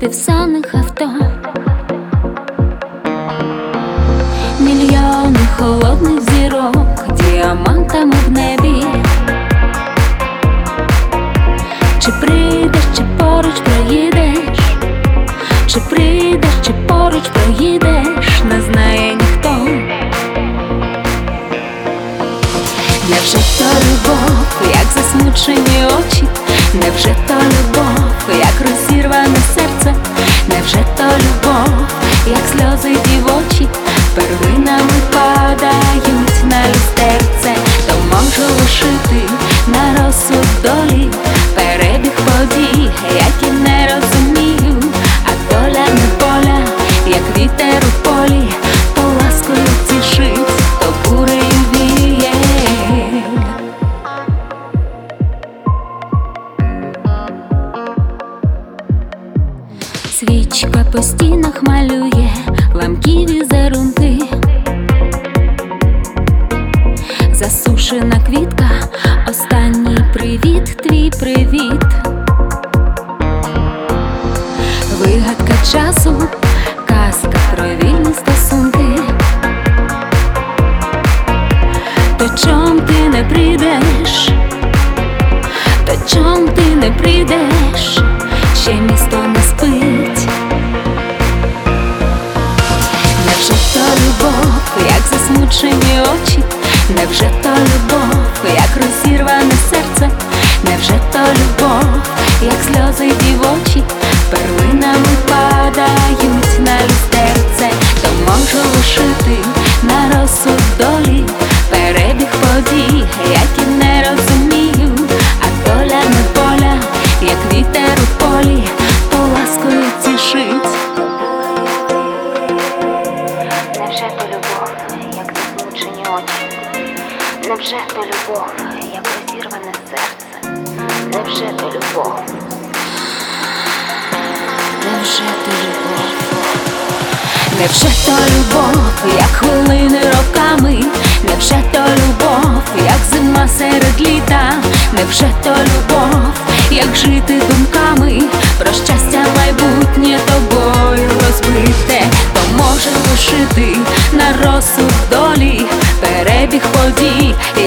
їхати в санних авто. Мільйони холодних зірок діамантами в небі. Чи прийдеш, чи поруч проїдеш, чи прийдеш, чи поруч проїдеш, не знає ніхто. Невже то любов, як засмучені очі? Невже то любов, як розірване серце? Невже то любов, як сльози дівочі, перлинами падають на люстерце? То можу лишити на розсуд долі перебіг подій, які не розумію, а доля неволя, як вітер у полі, то ласкою тішить, то бурею віє. Свічка по стінах малює ламкі візерунки. Засушена квітка, останній привіт, твій привіт. Вигадка часу, казка про вільні стосунки. То чом ти не прийдеш? То чом ти не прийдеш? Ще місто не спить. Невже то любов, як засмучені очі? Невже то любов, як розірване серце? Невже то любов, як сльози дівочі, перлинами падають на люстерце? То можу лишити на розсуд долі перебіг подій, які не розумію, а доля неволя, як вітер у полі, то ласкою тішить. Невже то любов, як засмучені очі? Невже то любов, як розірване серце? Невже то любов? Невже то любов? Невже то любов, як хвилини роками? Невже то любов, як зима серед літа? Невже то любов, як жити думками про щастя майбутнє тобою розбите? То може лишити на розсуд долі перебіг подій,